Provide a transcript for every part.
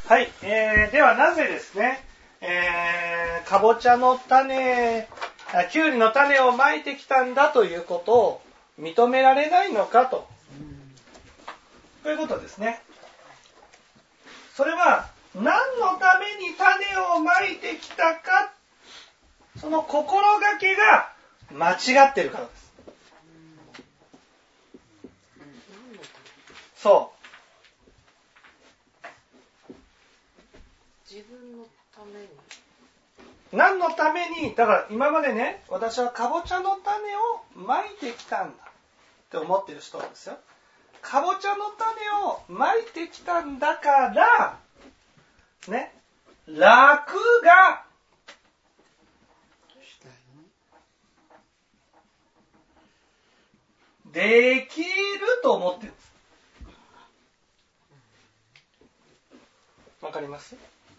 はい、ではなぜですね、かぼちゃの種、きゅうりの種をまいてきたんだということを認められないのかということですね。それは何のために種をまいてきたか、その心がけが間違っているからです。そう。 自分のために。 何のために、だから今までね、私はかぼちゃの種をまいてきたんだって思ってる人なんですよ。かぼちゃの種をまいてきたんだから、ね、楽ができると思ってるんです。わかります？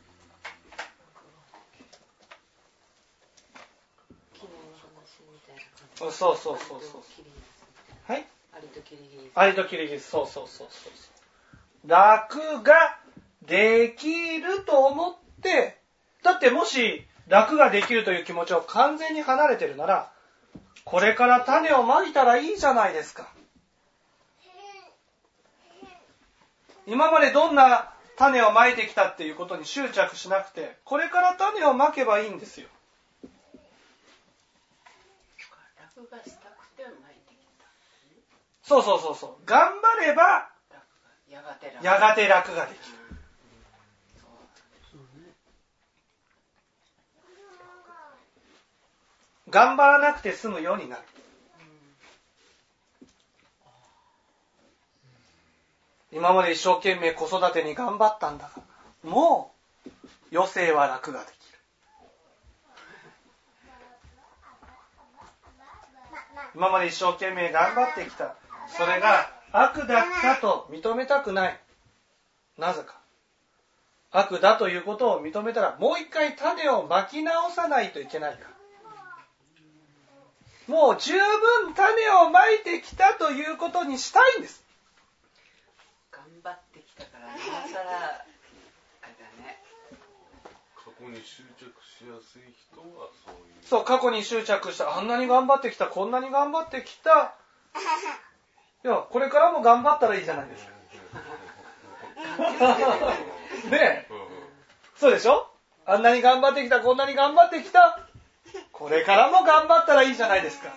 そう。はい。 アリとキリギリス。 アリとキリギリス。そう。楽ができると思って、だってもし楽ができるという気持ちを完全に離れてるなら、これから種をまいたらいいじゃないですか。今までどんな種をまいてきたっていうことに執着しなくて、これから種をまけばいいんですよ。 楽がしたくてまいてきた。 そう。頑張ればやがて楽ができる。頑張らなくて済むようになる。今まで一生懸命子育てに頑張ったんだから、もう余生は楽ができる。今まで一生懸命頑張ってきた。それが悪だったと認めたくない。なぜか。悪だということを認めたら、もう一回種をまき直さないといけないから。もう十分種をまいてきたということにしたいんです。 頑張ってきたから、なおさら、あれだね。 過去に執着しやすい人はそういう。 そう、過去に執着した。あんなに頑張ってきた、こんなに頑張ってきた。いや、これからも頑張ったらいいじゃないですか。ねえ。そうでしょ？あんなに頑張ってきた、こんなに頑張ってきた。これからも頑張ったらいいじゃないですか。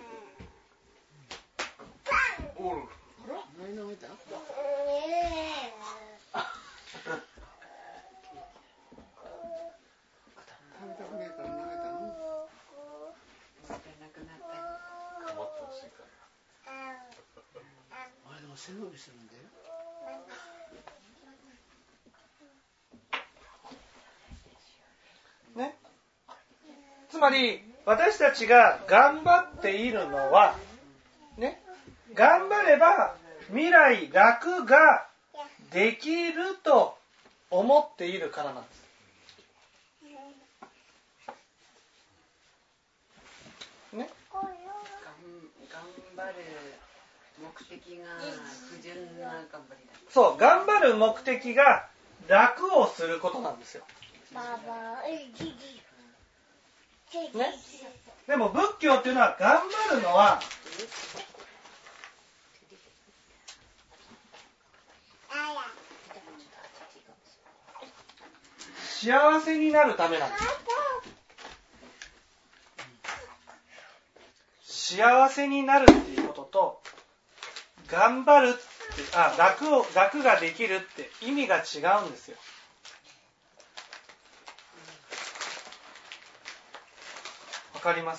ね。つまり私たちが頑張っているのは、ね、頑張れば未来楽ができると思っているからなんです。ね。 頑張る目的が不純な頑張りだ。 そう、頑張る目的が楽をすることなんですよ。ね。でも仏教っていうのは頑張るのは幸せになるためなんです。幸せになるっていうことと頑張るって楽ができるって意味が違うんですよ。わかります？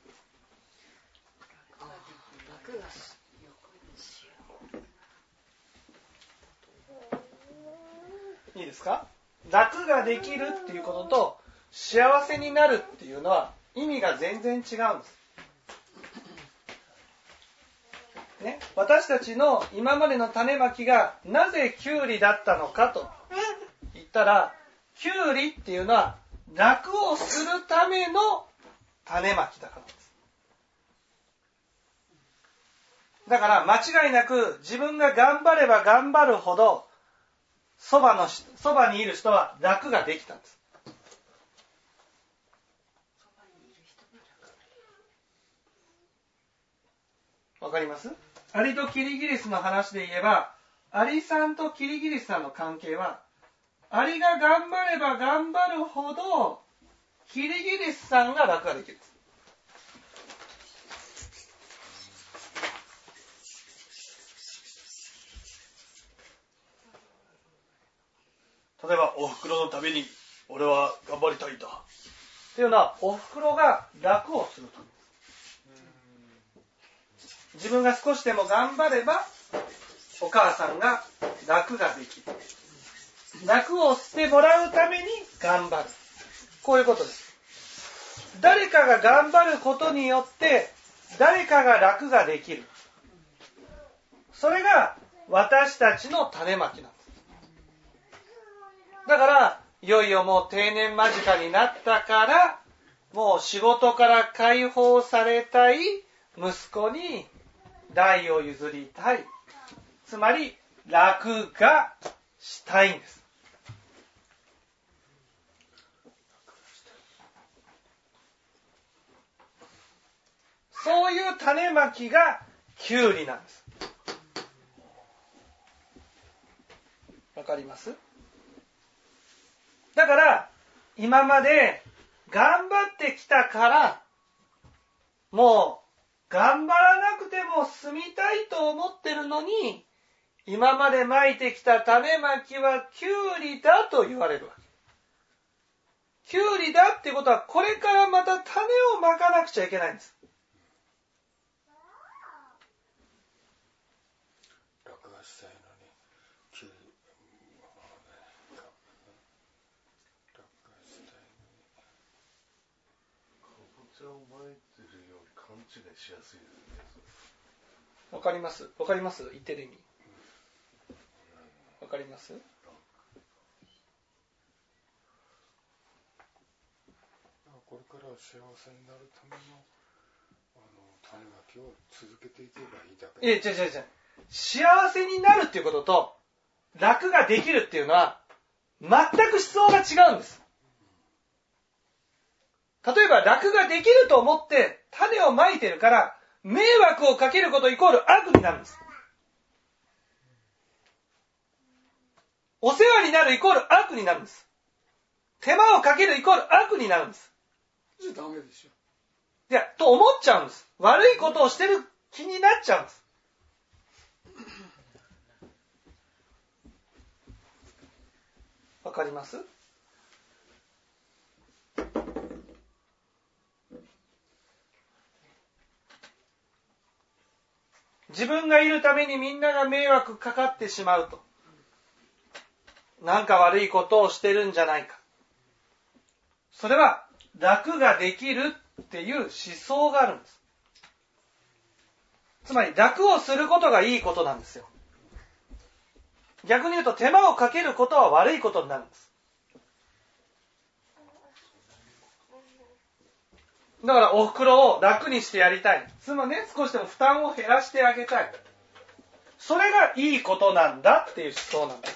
いいですか？楽ができるっていうことと幸せになるっていうのは意味が全然違うんです。ね、私たちの今までの種まきがなぜキュウリだったのかと言ったら、キュウリっていうのは楽をするための種まきだからです。だから間違いなく自分が頑張れば頑張るほどそばにいる人は楽ができたんです。わかります？アリとキリギリスの話で言えば、アリさんとキリギリスさんの関係は、アリが頑張れば頑張るほど、キリギリスさんが楽ができるんです。例えば、おふくろのために俺は頑張りたいんだっていうのは、おふくろが楽をするため。自分が少しでも頑張れば、お母さんが楽ができる。楽をしてもらうために頑張る。こういうことです。誰かが頑張ることによって、誰かが楽ができる。それが私たちの種まきなんです。だから、いよいよもう定年間近になったから、もう仕事から解放されたい息子に代を譲りたい。つまり、楽がしたいんです。そういう種まきがキュウリなんです。わかります？だから、今まで頑張ってきたから、もう頑張らなくても済みたいと思ってるのに、今までまいてきた種まきはキュウリだと言われるわけ。キュウリだってことは、これからまた種をまかなくちゃいけないんです。 楽がしたいのに、キュウリ、楽がしたいのに。 かぼちゃをまいてるより勘違いしやすいですね。 わかります？わかります？言ってる意味。わかります？ これから幸せになるための種まきを続けていけばいいだけ。 違う。幸せになるっていうことと楽ができるっていうのは全く思想が違うんです。例えば楽ができると思って種をまいてるから迷惑をかけることイコール悪になるんです。お世話になるイコール悪になるんです。手間をかけるイコール悪になるんです。 じゃあダメでしょ。 いや、と思っちゃうんです。悪いことをしてる気になっちゃうんです。わかります？自分がいるためにみんなが迷惑かかってしまうと。なんか悪いことをしてるんじゃないか。それは楽ができるっていう思想があるんです。つまり楽をすることがいいことなんですよ。逆に言うと手間をかけることは悪いことになるんです。だからお袋を楽にしてやりたい。つまりね、少しでも負担を減らしてあげたい。それがいいことなんだっていう思想なんです。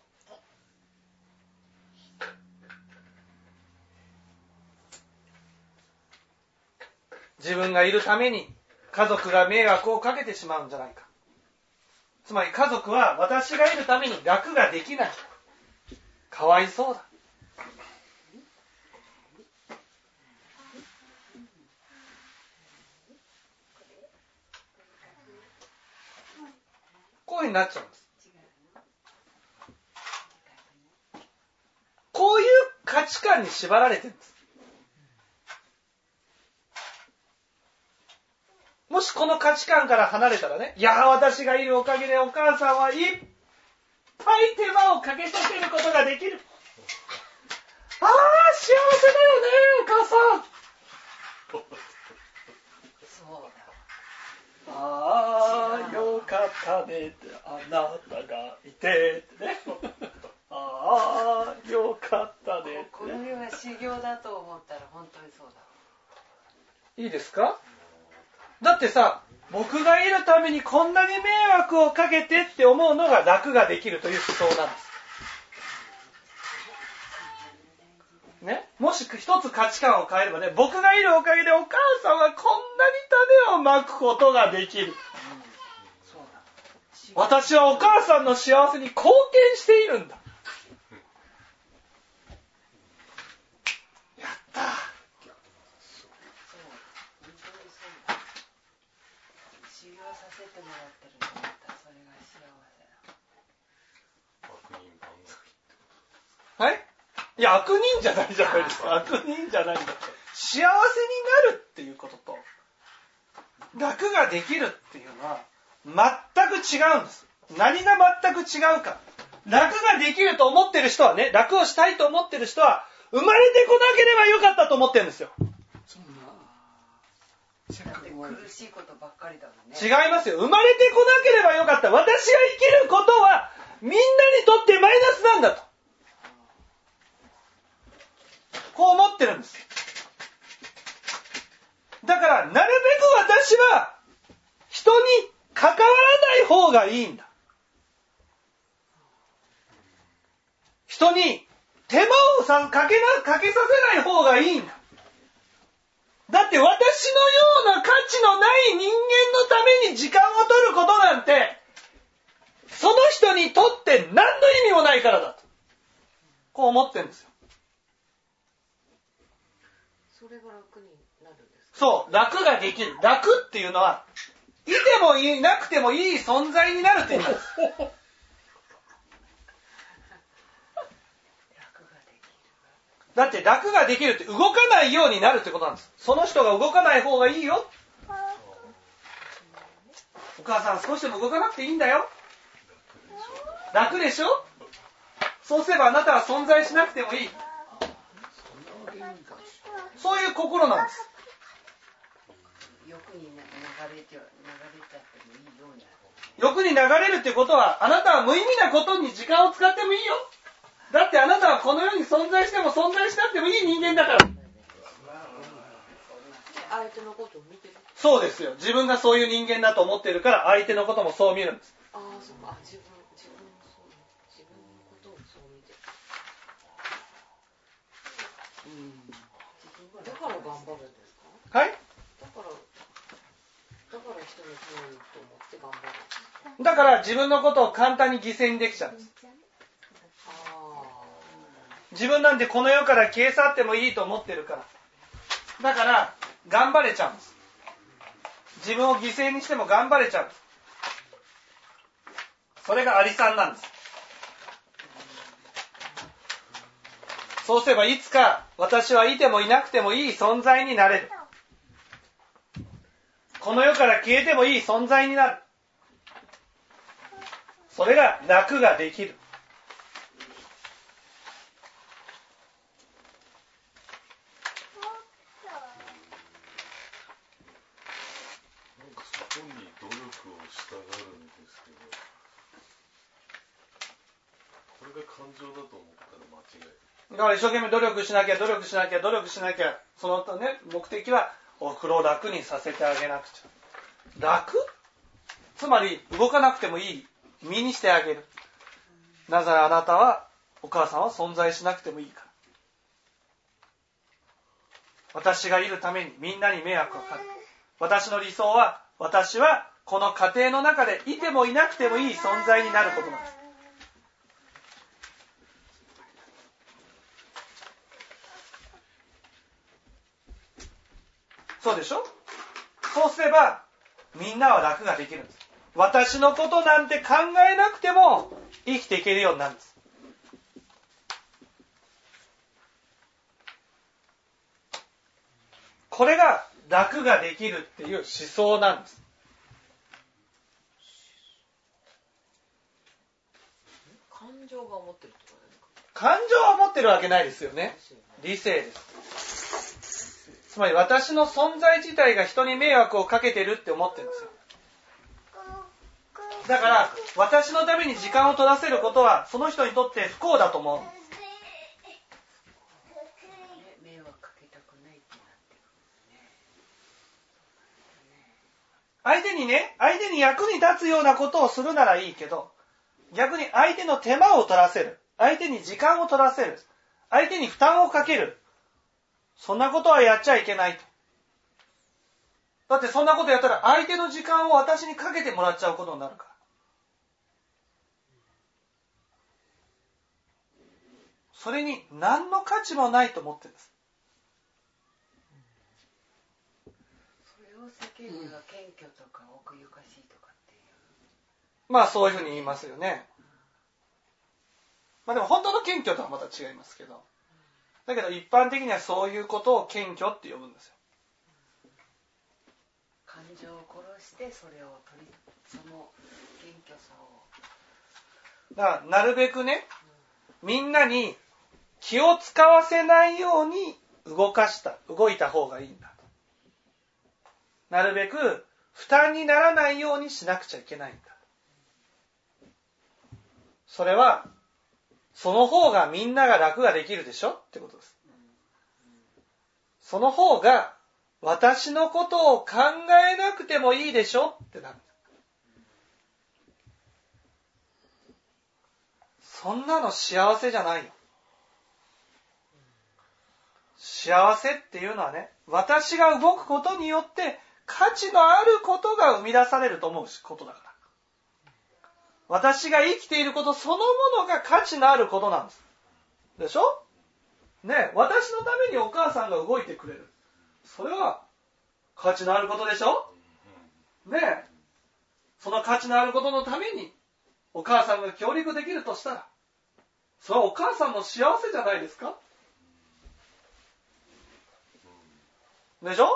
自分がいるために家族が迷惑をかけてしまうんじゃないか。つまり家族は私がいるために楽ができない。かわいそうだ。こういうふうになっちゃうんです。こういう価値観に縛られてるんです。もしこの価値観から離れたらね、いや私がいるおかげでお母さんはいっぱい手間をかけさせることができる。ああ、幸せだよね、お母さん。 そうだ。 ああ、よかったねって、あなたがいてってね。ああ、よかったねって、ね。 この世は修行だと思ったら本当にそうだ。 いいですか？だってさ、僕がいるためにこんなに迷惑をかけてって思うのが楽ができるという思想なんです。 ね、もし一つ価値観を変えればね、僕がいるおかげでお母さんはこんなに種をまくことができる。私はお母さんの幸せに貢献しているんだ。やったー。 修行させてもらってるんだったらそれが幸せだ。 悪人万歳。 はい？いや、悪人じゃないじゃないですか。悪人じゃないんだ。幸せになるっていうことと、楽ができるっていうのは、全く違うんです。何が全く違うか。楽ができると思ってる人はね、楽をしたいと思ってる人は、生まれてこなければよかったと思ってるんですよ。 だって苦しいことばっかりだもんね。 違いますよ。生まれてこなければよかった。私が生きることは、みんなにとってマイナスなんだと。こう思ってるんです。だから、なるべく私は、人に関わらない方がいいんだ。人に手間をかけさせない方がいいんだ。だって私のような価値のない人間のために時間を取ることなんて、その人にとって何の意味もないからだと。こう思ってるんですよ。 それが楽になるんですか？ そう、楽ができる。楽っていうのは、いてもいなくてもいい存在になるって言うんです。だって楽ができるって動かないようになるってことなんです。その人が動かない方がいいよ。お母さん少しでも動かなくていいんだよ。楽でしょ？そうすればあなたは存在しなくてもいい。そういう心なんです。 欲に流れちゃってもいいように。 欲に流れるってことは、あなたは無意味なことに時間を使ってもいいよ。だってあなたはこの世に存在しても存在しなくてもいい人間だから。 相手のことを見てる。 そうですよ。自分がそういう人間だと思ってるから相手のこともそう見るんです。 ああ、そうか。自分のことをそう見てる。だから頑張るんですか？ はい？ だから人のためにと思って頑張るんですか？ だから自分のことを簡単に犠牲にできちゃうんです。自分なんてこの世から消え去ってもいいと思ってるから。だから頑張れちゃうんです。自分を犠牲にしても頑張れちゃうんです。それがアリさんなんです。そうすればいつか私はいてもいなくてもいい存在になれる。この世から消えてもいい存在になる。それが楽ができる。 なんかそこに努力をしたがるんですけど、これが感情だと思ったら間違い。 だから一生懸命努力しなきゃ、そのね、目的はお風呂を楽にさせてあげなくちゃ。楽？つまり動かなくてもいい身にしてあげる。なぜならあなたは、お母さんは存在しなくてもいいから。私がいるためにみんなに迷惑がかかる。私の理想は、私はこの家庭の中でいてもいなくてもいい存在になることなんです。そうでしょ？そうすればみんなは楽ができるんです。私のことなんて考えなくても生きていけるようになるんです。これが楽ができるっていう思想なんです。 感情が思ってるってことですか？ 感情は持ってるわけないですよね。理性です。つまり私の存在自体が人に迷惑をかけてるって思ってるんですよ。だから私のために時間を取らせることはその人にとって不幸だと思う。 迷惑かけたくないってなってるね。相手に役に立つようなことをするならいいけど、逆に相手の手間を取らせる。相手に時間を取らせる。 相手に負担をかける。そんなことはやっちゃいけないと。だってそんなことやったら相手の時間を私にかけてもらっちゃうことになるから。それに何の価値もないと思ってるんです。 それを世間では謙虚とか奥ゆかしいとかっていう。 まあそういうふうに言いますよね。まあでも本当の謙虚とはまた違いますけど。だけど一般的にはそういうことを謙虚って呼ぶんですよ。 感情を殺してそれをその謙虚さを。 だからなるべくね、みんなに気を使わせないように動いた方がいいんだ。なるべく負担にならないようにしなくちゃいけないんだ。それはその方がみんなが楽ができるでしょってことです。その方が私のことを考えなくてもいいでしょってなる。そんなの幸せじゃないよ。幸せっていうのはね、私が動くことによって価値のあることが生み出されると思うことだから。私が生きていることそのものが価値のあることなんです。でしょ？ね、私のためにお母さんが動いてくれる。それは価値のあることでしょ？ね、その価値のあることのためにお母さんが協力できるとしたら、それはお母さんの幸せじゃないですか？でしょ？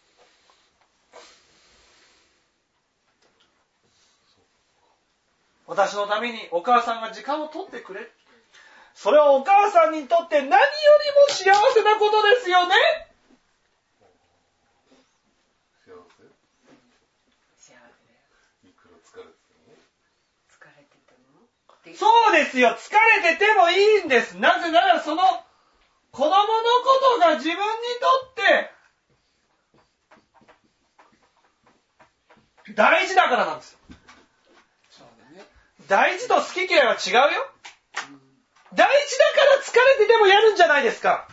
私のためにお母さんが時間を取ってくれる。それはお母さんにとって何よりも幸せなことですよね。 幸せ？ 幸せだよ。 いくら疲れてても？ 疲れてても？ そうですよ。疲れててもいいんです。なぜならその子供のことが自分にとって大事だからなんですよ。 そうだね。 大事と好き嫌いは違うよ。大事だから疲れててもやるんじゃないですか。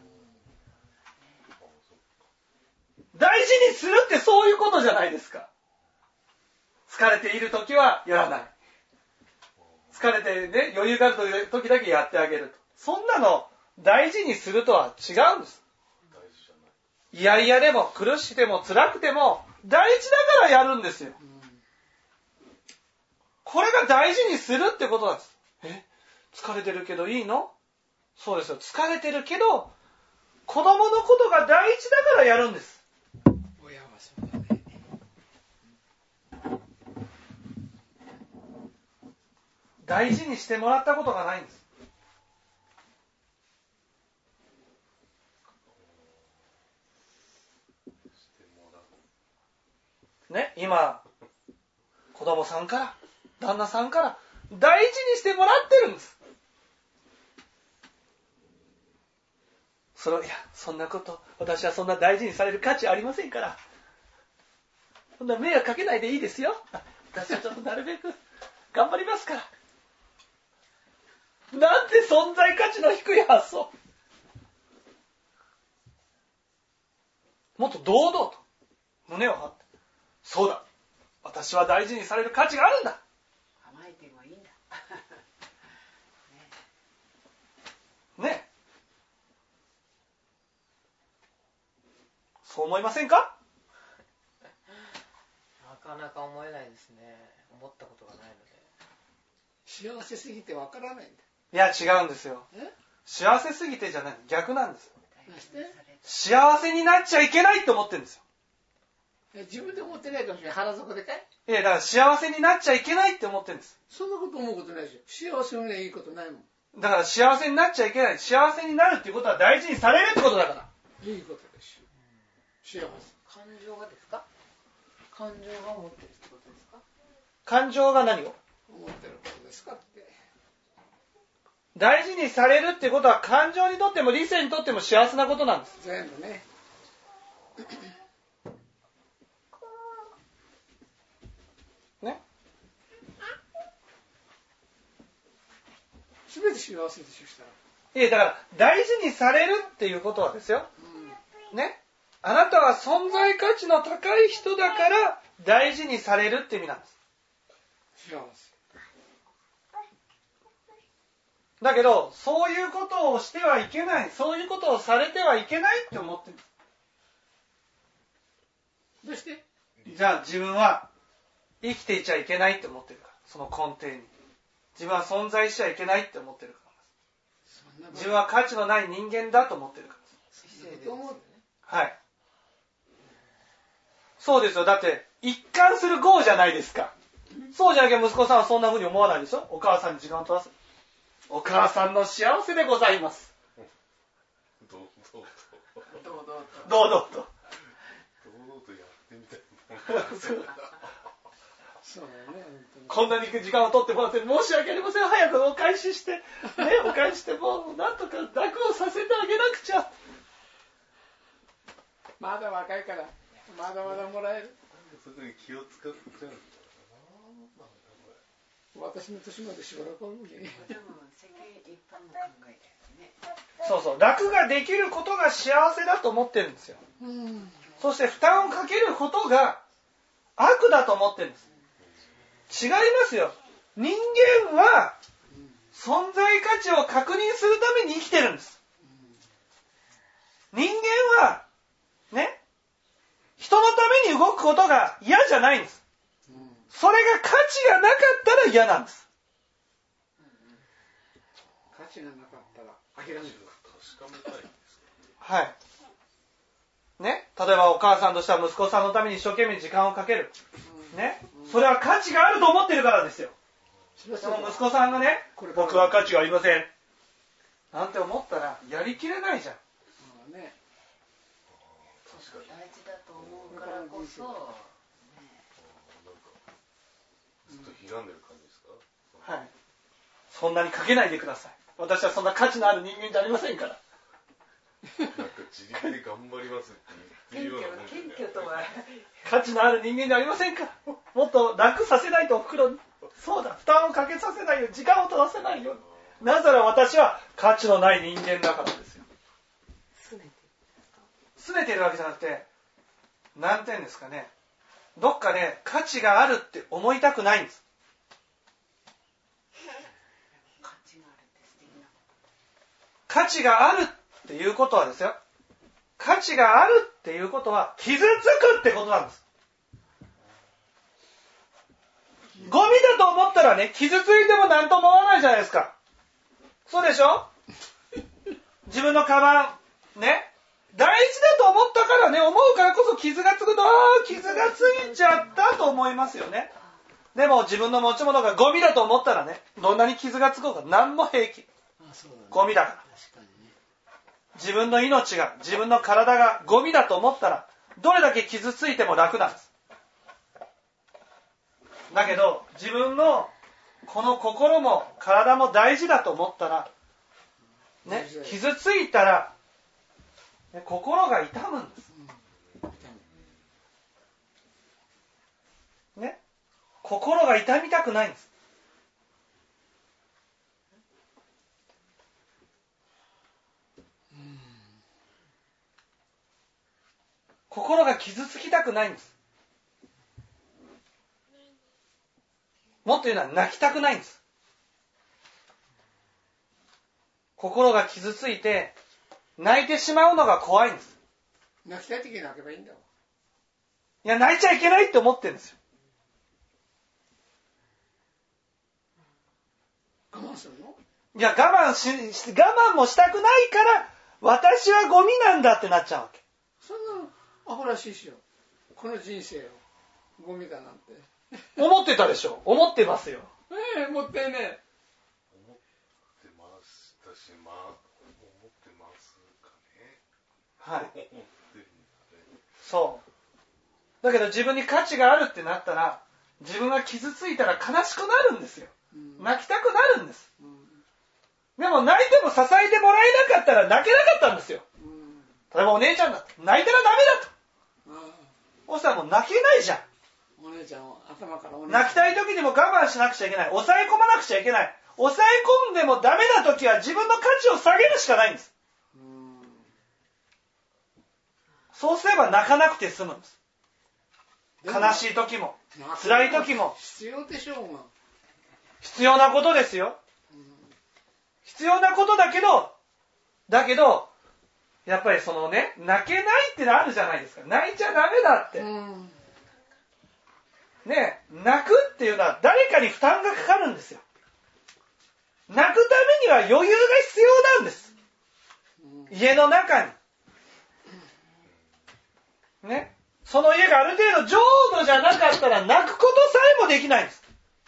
大事にするってそういうことじゃないですか。疲れているときはやらない。疲れてね、余裕があるときだけやってあげると。そんなの大事にするとは違うんです。いやいやでも苦しくても辛くても大事だからやるんですよ。これが大事にするってことなんです。疲れてるけどいいの？そうですよ。疲れてるけど子供のことが大事だからやるんです。 親はそうだね。 大事にしてもらったことがないんです。ね、今子供さんから旦那さんから大事にしてもらってるんです。いやそんなこと私はそんな大事にされる価値ありませんから、そんな迷惑かけないでいいですよ。私はちょっとなるべく頑張りますから。なんて存在価値の低い発想。もっと堂々と胸を張って、そうだ、私は大事にされる価値があるんだ。 甘えてもいいんだ。 ね。そう思いませんか？ なかなか思えないですね。思ったことがないので。 幸せすぎてわからないんだ。 いや違うんですよ。幸せすぎてじゃない、逆なんですよ。幸せになっちゃいけないって思ってるんですよ。 自分で思ってないかもしれない。腹底でかい？ だから幸せになっちゃいけないって思ってるんです。 そんなこと思うことないでしょ。幸せにはいいことないもん。 だから幸せになっちゃいけない。幸せになるっていうことは大事にされるってことだから。 いいことですよ。幸せ。 感情がですか？感情が思ってるってことですか？ 感情が何を？ 思ってることですかって。 大事にされるってことは感情にとっても理性にとっても幸せなことなんです。 全部ね。 ね。 全て幸せでしょしたら。 いや、だから大事にされるっていうことはですよ。ね。あなたは存在価値の高い人だから大事にされるって意味なんです。 幸せ。 だけど、そういうことをしてはいけない、そういうことをされてはいけないって思ってる。 どうして？ じゃあ自分は生きていちゃいけないって思ってるから。その根底に。自分は存在しちゃいけないって思ってるから。自分は価値のない人間だと思ってるから。はい。そうですよ。だって、一貫する業じゃないですか。そうじゃなきゃ息子さんはそんな風に思わないでしょ。お母さんに時間を取らせる。お母さんの幸せでございます。 堂々と堂々とやってみたい。 そうだね。 こんなに時間を取ってもらって申し訳ありません。早くお返しして、ね、お返ししてもうなんとか楽をさせてあげなくちゃ。 まだ若いから、まだまだもらえる。 そこに気を使っちゃうんだよな。私の年までしばらくあるんでね。 多分世間一般の考えだよね。 そうそう。楽ができることが幸せだと思ってるんですよ。そして負担をかけることが悪だと思ってるんです。違いますよ。人間は存在価値を確認するために生きてるんです。人間はね、人のために動くことが嫌じゃないんです。それが価値がなかったら嫌なんです。 価値がなかったら諦める。 確かめたいんですか？ はい。ね、例えばお母さんとしては息子さんのために一生懸命時間をかける。ね、それは価値があると思ってるからですよ。その息子さんがね、僕は価値がありません。なんて思ったらやりきれないじゃん。 ね、 大事だと思うからこそ、 なんかずっと悲願でる感じですか？ はい。そんなにかけないでください。私はそんな価値のある人間じゃありませんから。 なんか自力で頑張りますって言ってるようなもんですね。 謙虚とは価値のある人間じゃありませんから。もっと楽させないとおふくろに。そうだ、負担をかけさせないように、時間を取らせないように。なぜなら私は価値のない人間だからですよ。拗ねてるわけじゃなくて、何点ですかね。どっかで価値があるって思いたくないんです。価値があるっていうことはですよ。価値があるっていうことは傷つくってことなんです。ゴミだと思ったらね、傷ついても何とも思わないじゃないですか。そうでしょ？自分のカバン、ね。大事だと思ったからね、思うからこそ傷がつくと、傷がついちゃったと思いますよね。でも自分の持ち物がゴミだと思ったらね、どんなに傷がつこうか何も平気。ゴミだから。自分の命が、自分の体がゴミだと思ったら、どれだけ傷ついても楽なんです。だけど、自分のこの心も体も大事だと思ったら、ね、傷ついたら、ね、心が痛むんです。ね、心が痛みたくないんです。心が傷つきたくないんです。もっと言うのは泣きたくないんです。心が傷ついて泣いてしまうのが怖いんです。 泣きたい時に泣けばいいんだわ。 いや、泣いちゃいけないって思ってるんですよ。 我慢するの？ いや、我慢もしたくないから私はゴミなんだってなっちゃうわけ。 そんなアホらしいしよ。この人生をゴミだなんて思ってたでしょ。思ってますよ。 もったいね。 思ってましたし、思ってますかね。 はい。 思ってるんだね。 そう。だけど自分に価値があるってなったら、自分が傷ついたら悲しくなるんですよ。泣きたくなるんです。でも泣いても支えてもらえなかったら泣けなかったんですよ。例えばお姉ちゃんだって泣いたらダメだと。そしたらもう泣けないじゃん。 お姉ちゃんを頭からお姉ちゃん泣きたい時にも我慢しなくちゃいけない。抑え込まなくちゃいけない。抑え込んでもダメな時は自分の価値を下げるしかないんです。そうすれば泣かなくて済むんです。悲しい時も辛い時も必要でしょうが。 必要なことですよ。必要なことだけどやっぱりそのね、泣けないってのあるじゃないですか。泣いちゃダメだって。ね、泣くっていうのは誰かに負担がかかるんですよ。泣くためには余裕が必要なんです。家の中に。ね。その家がある程度浄土じゃなかったら泣くことさえもできないんです。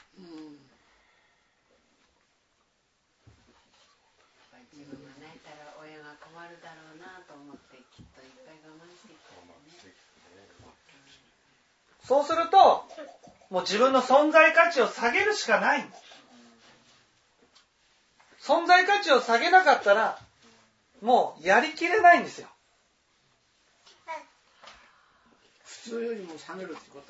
自分が泣いたら親が困るだろうなと思ってきっといっぱい我慢してきたね。 そうするともう自分の存在価値を下げるしかないんです。存在価値を下げなかったらもうやりきれないんですよ。 普通よりも下げるってこと？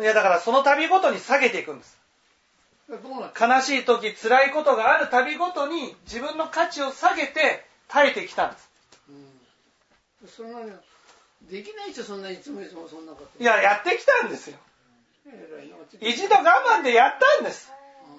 いやだからその度ごとに下げていくんです。悲しい時辛いことがある度ごとに自分の価値を下げて耐えてきたんです。 そんなにできないでしょ、そんないつもそんなこと。 いややってきたんですよ。一度我慢でやったんです。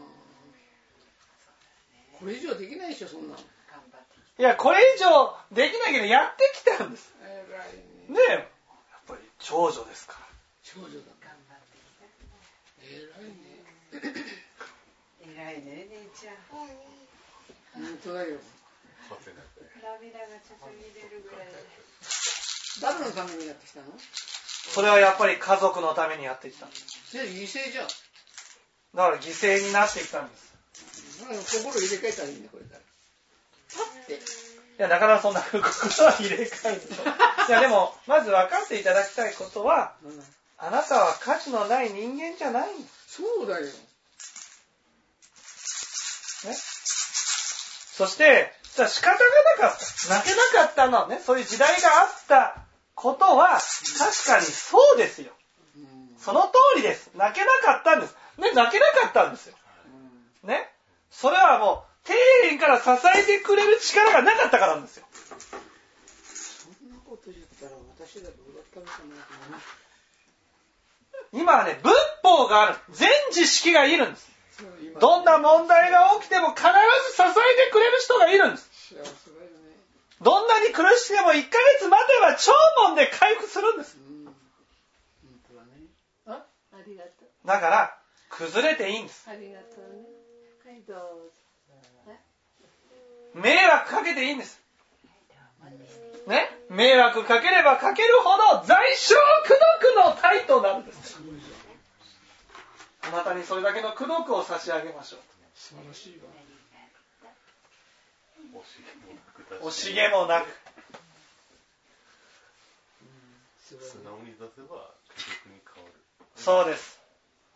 これ以上できないでしょ、そんなの。 いやこれ以上できないけどやってきたんです。ねえ、やっぱり長女ですから。 長女だ。 頑張ってきた。 偉いね。 偉いね、姉ちゃん。 本当だよ。 涙がちょっと見れるぐらい。 誰のためにやってきたの？ それはやっぱり家族のためにやってきたんです。 犠牲じゃん。 だから犠牲になってきたんです。 心入れ替えたらいいんだ、これから。パッて。 いやだからそんなことは入れ替えると。いやでもまず分かっていただきたいことは、あなたは価値のない人間じゃないんです。 そうだよ。 ね。そして仕方がなかった。泣けなかったのね。そういう時代があったことは確かにそうですよ。その通りです。泣けなかったんです。ね、泣けなかったんですよ。ね。それはもう底辺から支えてくれる力がなかったからなんですよ。 そんなこと言ったら私がどうだったのかな。 今はね、仏法がある。全知識がいるんです。どんな問題が起きても必ず支えてくれる人がいるんです。 幸せだよね。 どんなに苦しくても1ヶ月待てば長文で回復するんです。 本当だね。ありがとう。 だから崩れていいんです。 ありがとうね。はい、どうぞ。 迷惑かけていいんです。ね、迷惑かければかけるほど罪障功徳の体となるんです。あなたにそれだけの功徳を差し上げましょう。 素晴らしいわ。 惜しげもなく。 素直に出せば功徳に変わる。 そうです。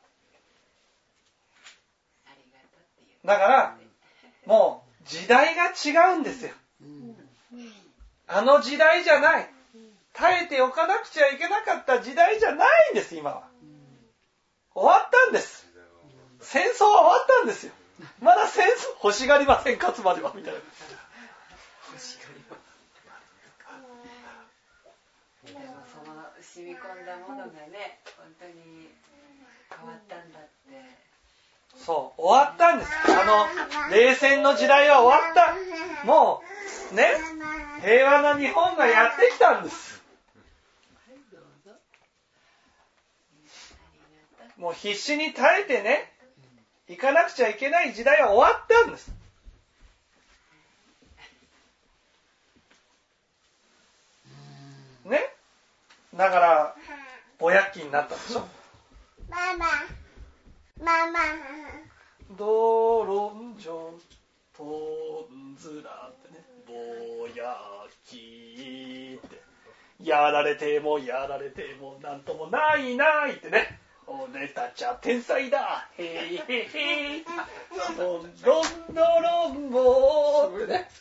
だからもう時代が違うんですよ。あの時代じゃない。耐えておかなくちゃいけなかった時代じゃないんです。今は終わったんです。戦争は終わったんですよ。まだ戦争欲しがりませんかつまではみたいな。 欲しがりません。でもその染み込んだものがね、本当に変わったんだって。 そう終わったんです。冷戦の時代は終わった。もうね、平和な日本がやってきたんです。もう必死に耐えてね、行かなくちゃいけない時代は終わったんです。ね、だからおやっきになったでしょ。ママドロンジョントンズラってね、ぼやきってやられてもやられてもなんともないないってね、俺たちは天才だへいへいへいドンドンドロンボーってね、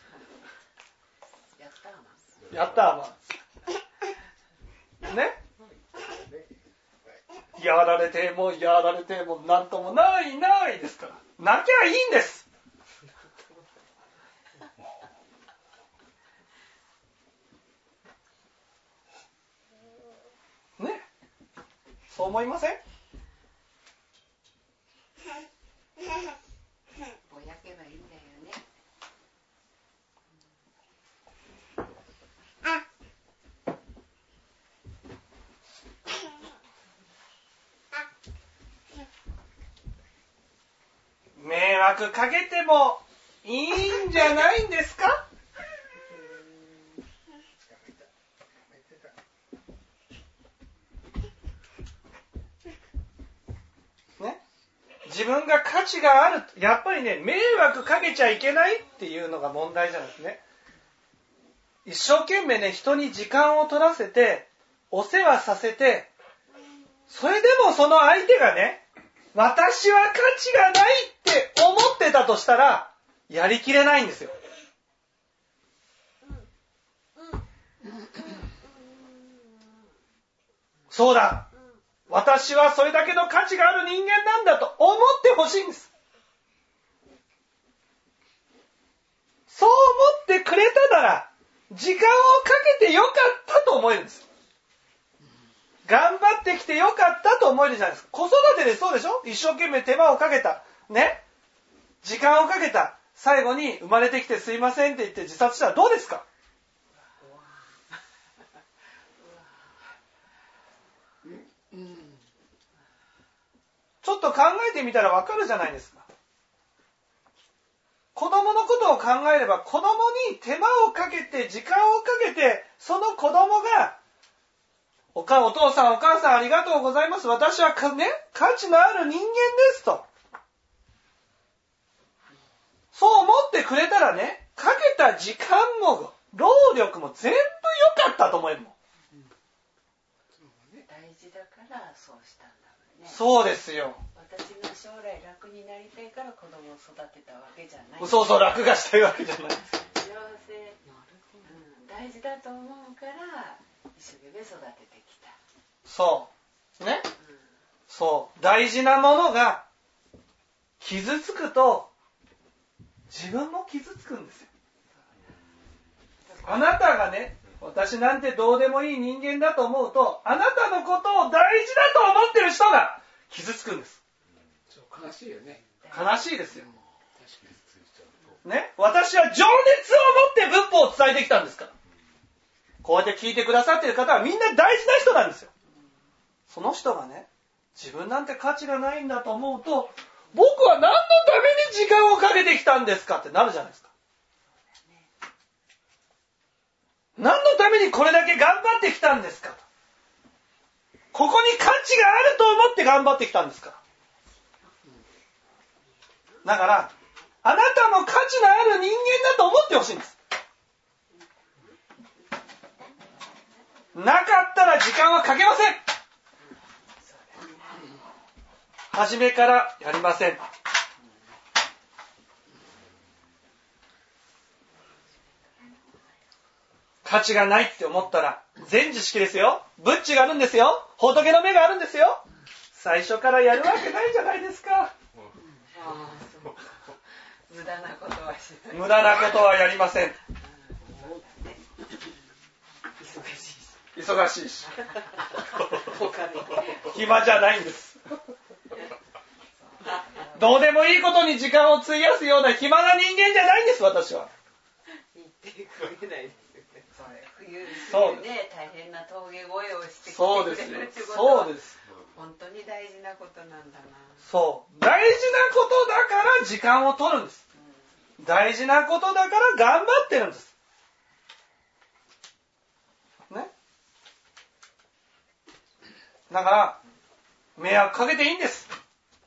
やったーまんね、 やられてもやられてもなんともないですから。泣きゃいいんです。ね、そう思いません？ ぼやけばいいんだよね。 迷惑かけてもいいんじゃないんですか？ね、自分が価値がある。やっぱりね、迷惑かけちゃいけないっていうのが問題じゃないですね。一生懸命ね、人に時間を取らせて、お世話させて、それでもその相手がね、私は価値がないって思ってたとしたら、やりきれないんですよ。そうだ。私はそれだけの価値がある人間なんだと思ってほしいんです。そう思ってくれたなら、時間をかけてよかったと思えるんです。頑張ってきてよかったと思えるじゃないですか。子育てでそうでしょ？一生懸命手間をかけた。ね？時間をかけた。最後に生まれてきてすいませんって言って自殺したらどうですか？ちょっと考えてみたらわかるじゃないですか。子供のことを考えれば、子供に手間をかけて、時間をかけて、その子供が、お父さんお母さんありがとうございます。私は価値のある人間ですと。そう思ってくれたらね、かけた時間も、労力も全部良かったと思えるもん。 大事だからそうしたんだもんね。 そうですよ。 私が将来楽になりたいから子供を育てたわけじゃない。 そう楽がしたいわけじゃない。 幸せ、大事だと思うから一生懸命育ててきた。 そうね、そう大事なものが傷つくと自分も傷つくんですよ。あなたがね、私なんてどうでもいい人間だと思うと、あなたのことを大事だと思ってる人が傷つくんです。 悲しいよね。 悲しいですよ。ね、私は情熱を持って文法を伝えてきたんですから。こうやって聞いてくださっている方はみんな大事な人なんですよ。その人がね、自分なんて価値がないんだと思うと、僕は何のために時間をかけてきたんですかってなるじゃないですか。何のためにこれだけ頑張ってきたんですかと。ここに価値があると思って頑張ってきたんですから。だから、あなたも価値のある人間だと思ってほしいんです。なかったら時間はかけません。初めからやりません。価値がないって思ったら全知識ですよ。ブッチがあるんですよ。仏の目があるんですよ。最初からやるわけないじゃないですか。 無駄なことはしない。 無駄なことはやりません。忙しいし暇じゃないんです。どうでもいいことに時間を費やすような暇な人間じゃないんです、私は。 言ってくれないですよね。 そうです。 冬ね、大変な峠越えをしてきてそうですよ。 くれるってことはそうです。 本当に大事なことなんだな。 そう。大事なことだから時間を取るんです。大事なことだから頑張ってるんです。ね。だから、迷惑かけていいんです。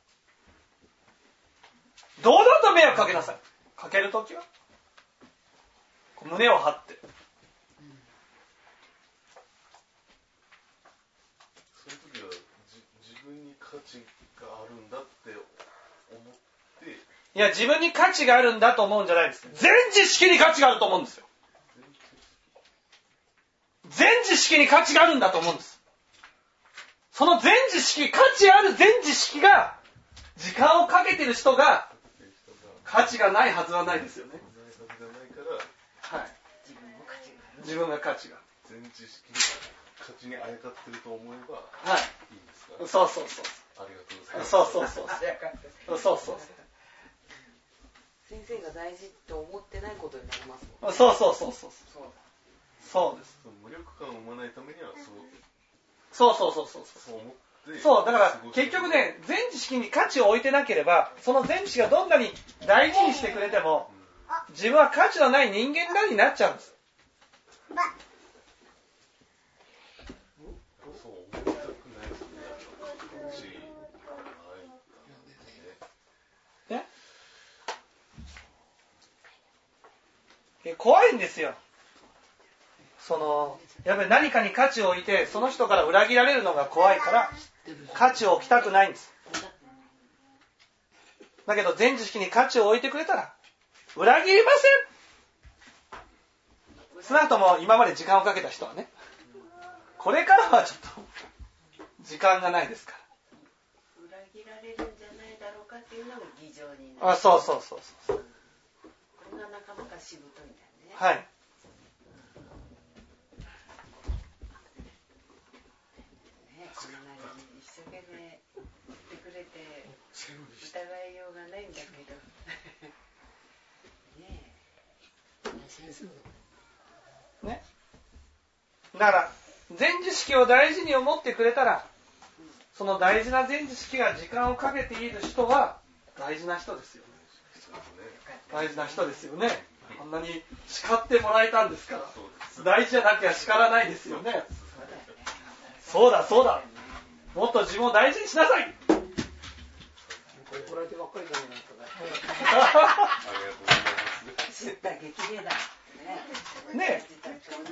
堂々と迷惑かけなさい。かけるときは胸を張って。 その時は自分に価値があるんだって思って。 いや、自分に価値があるんだと思うんじゃないです。全知識に価値があると思うんですよ。全知識に価値があるんだと思うんです。 その全知識、価値ある全知識が、時間をかけてる人が、価値がないはずはないですよね。はい。自分が価値が。 全知識に価値にあやかってると思えば、 はい。 いいんですか？ そうそうそう。 ありがとうございます。 そうそうそう。そうそうそう。 先生が大事と思ってないことになりますもんね。 そうそうそうそう。そうです。 無力感を生まないためにはそうそうそうそう。 そう思って。 そう、だから結局ね、全知識に価値を置いてなければ、その全知識がどんなに大事にしてくれても、自分は価値のない人間になっちゃうんです。 そう思いたくないですね。価値ない。 怖いんですよ。やっぱり何かに価値を置いて、その人から裏切られるのが怖いから、価値を置きたくないんです。だけど全知識に価値を置いてくれたら、裏切りません。少なくとも今まで時間をかけた人はね、これからはちょっと、時間がないですから。 裏切られるんじゃないだろうかっていうのが議場になる。 そうそうそうそう。 これがなかなかしぶといんだよね。 はい。 こんなに一生懸命言ってくれて疑いようがないんだけどね。だから全知識を大事に思ってくれたら、その大事な全知識が時間をかけている人は大事な人ですよね。大事な人ですよね。こんなに叱ってもらえたんですから、大事じゃなきゃ叱らないですよね。そうだそうだ。もっと自分を大事にしなさい。 これ怒られてばっかりじゃないですか。 ありがとうございます。 知った激励だ。 ねえ。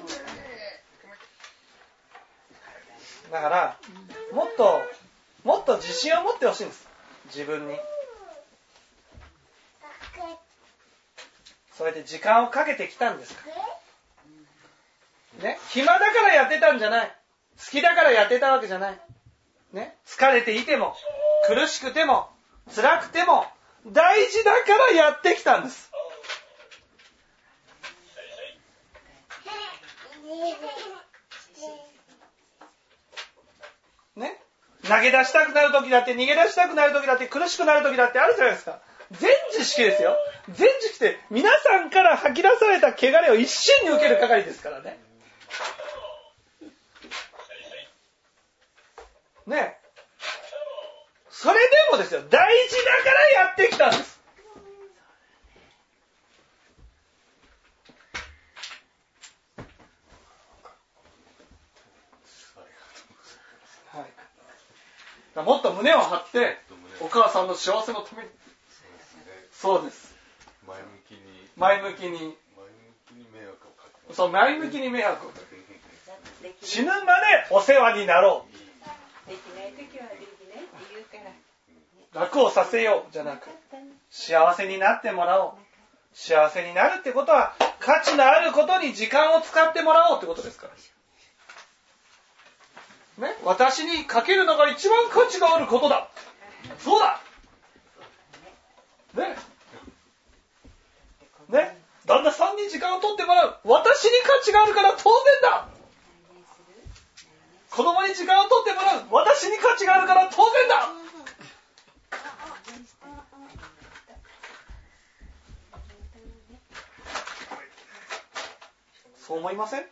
だからもっと自信を持ってほしいんです。自分に。そうやって時間をかけてきたんですから。ね、暇だからやってたんじゃない。好きだからやってたわけじゃない。ね、疲れていても、苦しくても、辛くても、大事だからやってきたんです。ね、投げ出したくなる時だって、逃げ出したくなる時だって、苦しくなる時だってあるじゃないですか。全知識ですよ。全知識って皆さんから吐き出された汚れを一瞬に受ける係ですからね。ね。それでもですよ、大事だからやってきたんです。はい。もっと胸を張って、お母さんの幸せのために。そうです。前向きに迷惑をかける。そう、前向きに迷惑をかける。死ぬまでお世話になろう。 できないときはできないって言うから。 楽をさせようじゃなく、幸せになってもらおう。幸せになるってことは、価値のあることに時間を使ってもらおうってことですから。ね、私にかけるのが一番価値があることだ。そうだ。ね。ね。旦那さんに時間を取ってもらう。私に価値があるから当然だ。子供に時間を取ってもらう。私に価値があるから当然だ。そう思いません？ 思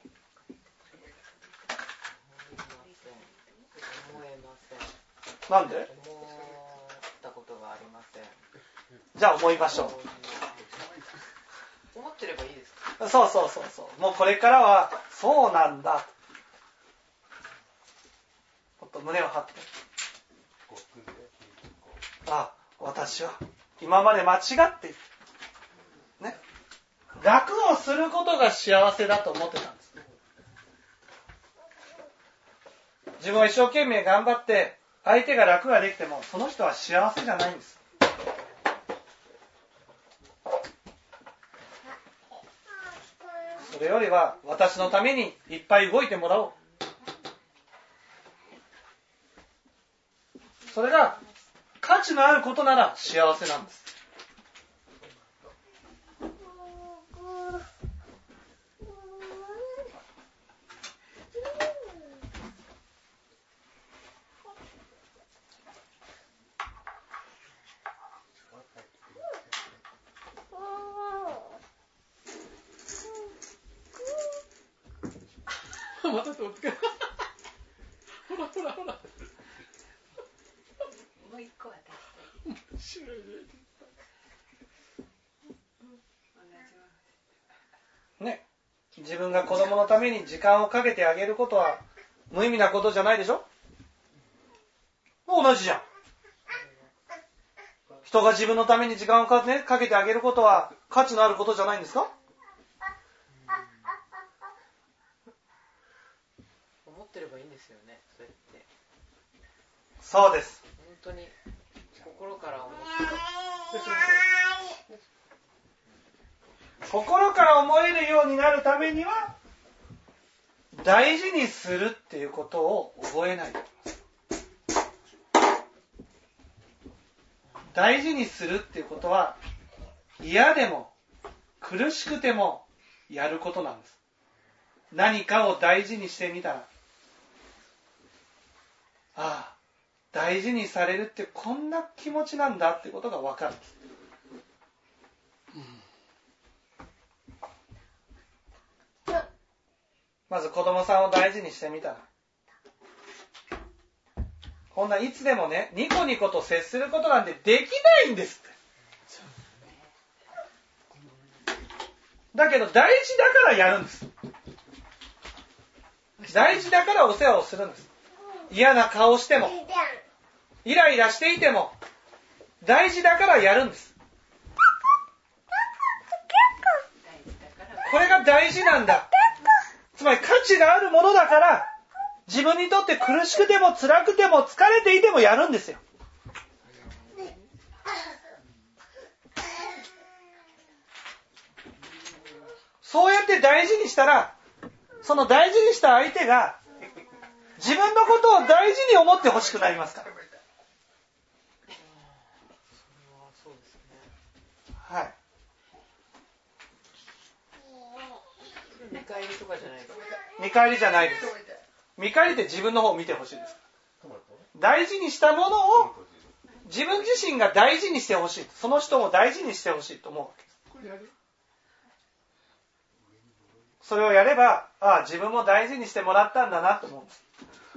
えません。 なんで？ 思ったことがありません。 じゃあ思いましょう。 思ってればいいですか？ そうそうそうそう。もうこれからはそうなんだ。もっと胸を張って。あ、私は今まで間違っている。ね。楽をすることが幸せだと思ってたんです。自分は一生懸命頑張って相手が楽ができてもその人は幸せじゃないんです。それよりは私のためにいっぱい動いてもらおう。 それが価値のあることなら幸せなんです。 また取ってほらほらほら。 もう一個渡して。 白いね。 ね、自分が子供のために時間をかけてあげることは無意味なことじゃないでしょ。同じじゃん。人が自分のために時間をかけてあげることは価値のあることじゃないんですか。 思ってればいいんですよね、それって。 そうです。 本当に心から思って心から思えるようになるためには大事にするっていうことを覚えないと。大事にするっていうことは嫌でも苦しくてもやることなんです。何かを大事にしてみたら、ああ、大事にされるってこんな気持ちなんだってことが分かるんです。まず子供さんを大事にしてみたら、こんないつでもね、ニコニコと接することなんてできないんですって。だけど大事だからやるんです。大事だからお世話をするんです。嫌な顔しても、イライラしていても、大事だからやるんです。これが大事なんだ。つまり価値があるものだから、自分にとって苦しくても辛くても疲れていてもやるんですよ。そうやって大事にしたら、その大事にした相手が自分のことを大事に思ってほしくなりますから。 そうですね。 はい。 見返りとかじゃないですか。 見返りじゃないです。見返りって自分の方を見てほしいです。大事にしたものを自分自身が大事にしてほしい。その人も大事にしてほしいと思うわけです。それをやれば、ああ、自分も大事にしてもらったんだなと思うんです。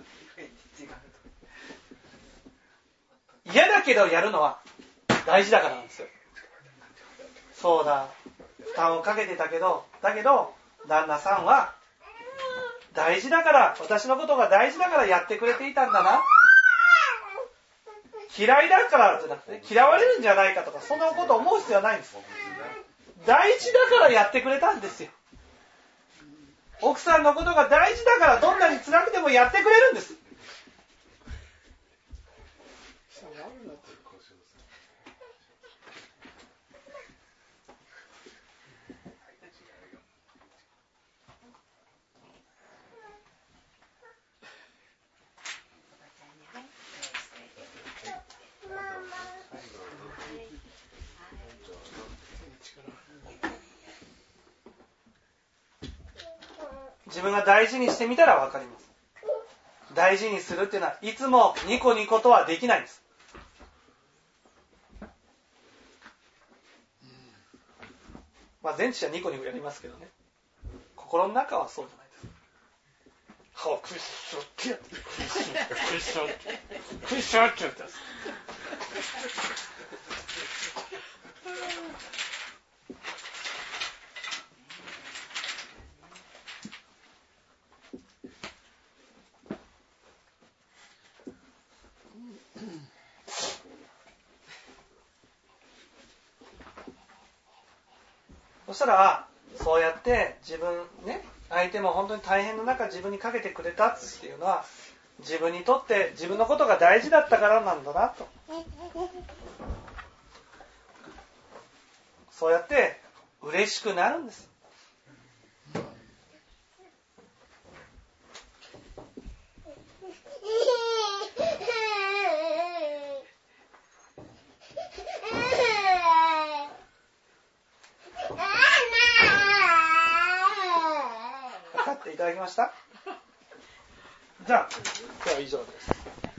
嫌だけどやるのは大事だからなんですよ。そうだ、負担をかけてたけど、だけど旦那さんは大事だから、私のことが大事だからやってくれていたんだな。嫌いだからじゃなくて、嫌われるんじゃないかとか、そんなこと思う必要はないんです。大事だからやってくれたんですよ。奥さんのことが大事だから、どんなに辛くてもやってくれるんです。自分が大事にしてみたら分かります。大事にするっていうのはいつもニコニコとはできないんです。まあ全知はニコニコやりますけどね、心の中はそうじゃないです。歯をクイッショってやってクイッショクイッショクイッショってやってます。そしたら、そうやって自分ね、相手も本当に大変な中自分にかけてくれたっていうのは、自分にとって自分のことが大事だったからなんだなと。そうやって嬉しくなるんです。 かっていただきました？じゃあ今日は以上です。